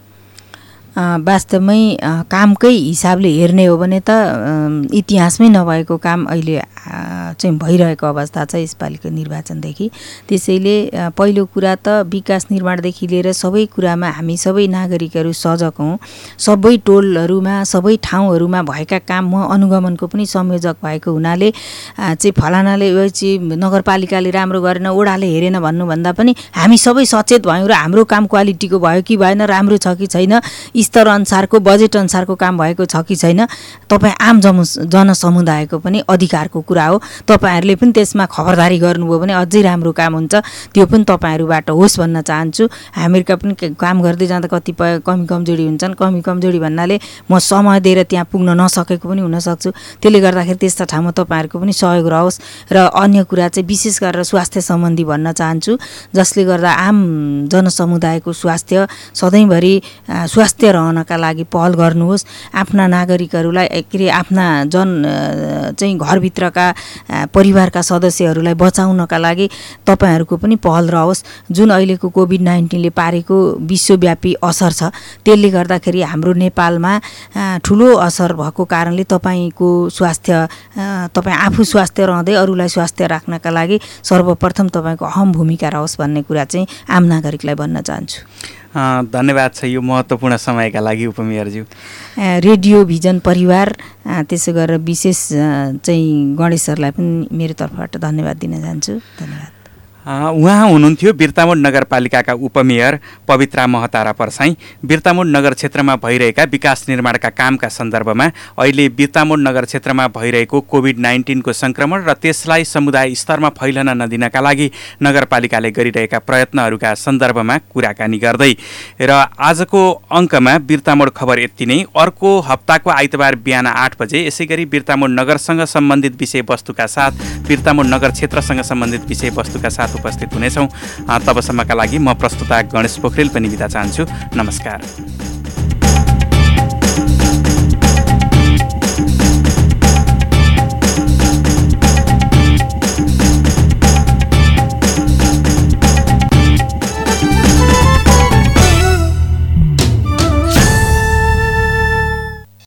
वास्तवमै कामकै हिसाबले हेर्ने हो भने त इतिहासमै नभएको काम अहिले चाहिँ भइरहेको अवस्था छ यसपालिको निर्वाचनदेखि। त्यसैले पहिलो कुरा त विकास निर्माणदेखि लिएर सबै कुरामा हामी सबै नागरिकहरू सजग हौँ। सबै टोलहरूमा सबै ठाउँहरूमा भएका काम म अनुगमनको पनि संयोजक भएको हुनाले चाहिँ फलानाले चाहिँ नगरपालिकाले राम्रो गरेन, ओडाले हेरेन भन्नुभन्दा पनि हामी सबै सचेत भयौँ र हाम्रो काम क्वालिटीको भयो कि भएन, राम्रो छ कि छैन, स्तर अनुसारको बजेट अनुसारको काम भएको छ कि छैन, तपाईँ आम जनसमुदायको पनि अधिकारको कुरा हो। तपाईँहरूले पनि त्यसमा खबरदारी गर्नुभयो भने अझै राम्रो काम हुन्छ। त्यो पनि तपाईँहरूबाट होस् भन्न चाहन्छु। हामीहरूका पनि काम गर्दै जाँदा कतिपय कमी कमजोरी हुन्छन्। कमी कमजोरी भन्नाले म समय दिएर त्यहाँ पुग्न नसकेको पनि हुनसक्छु। त्यसले गर्दाखेरि त्यस्ता ठाउँमा तपाईँहरूको पनि सहयोग रहोस्। र अन्य कुरा चाहिँ विशेष गरेर स्वास्थ्य सम्बन्धी भन्न चाहन्छु, जसले गर्दा आम जनसमुदायको स्वास्थ्य सधैँभरि स्वास्थ्य रहनका लागि पहल गर्नुहोस्। आफ्ना नागरिकहरूलाई के अरे आफ्ना चाहिँ घरभित्रका परिवारका सदस्यहरूलाई बचाउनका लागि तपाईँहरूको पनि पहल रहोस्। जुन अहिलेको कोभिड-19ले पारेको विश्वव्यापी असर छ, त्यसले गर्दाखेरि हाम्रो नेपालमा ठुलो असर भएको कारणले तपाईँको स्वास्थ्य तपाईँ आफू स्वास्थ्य रहँदै अरूलाई स्वास्थ्य राख्नका लागि सर्वप्रथम तपाईँको अहम भूमिका रहोस् भन्ने कुरा चाहिँ आम नागरिकलाई भन्न चाहन्छु। धन्यवाद छ यो महत्त्वपूर्ण समयका लागि उपमेयरज्यू। रेडियो भिजन परिवार त्यसो गरेर विशेष चाहिँ गणेश सरलाई पनि मेरो तर्फबाट धन्यवाद दिन चाहन्छु। धन्यवाद। उहाँ हुनुहुन्थ्यो बिर्तामोड नगरपालिकाका उपमेयर पवित्रा महतारा परसाई। बिर्तामोड नगर क्षेत्रमा भइरहेका विकास निर्माणका कामका सन्दर्भमा अहिले बिर्तामोड नगर क्षेत्रमा भइरहेको कोभिड-19 को सङ्क्रमण र त्यसलाई समुदाय स्तरमा फैलन नदिनका लागि नगरपालिकाले गरिरहेका प्रयत्नहरूका सन्दर्भमा कुराकानी गर्दै र आजको अङ्कमा बिर्तामोड खबर यति नै। अर्को हप्ताको आइतबार बिहान 8 बजे यसै गरी बिर्तामोड नगरसँग सम्बन्धित विषयवस्तुका साथ बिर्तामोड नगर क्षेत्रसँग सम्बन्धित विषयवस्तुका साथ उपस्थित हुनेछौँ। तबसम्मका लागि म प्रस्तुता गणेश पोखरेल पनि बिदा चाहन्छु। नमस्कार।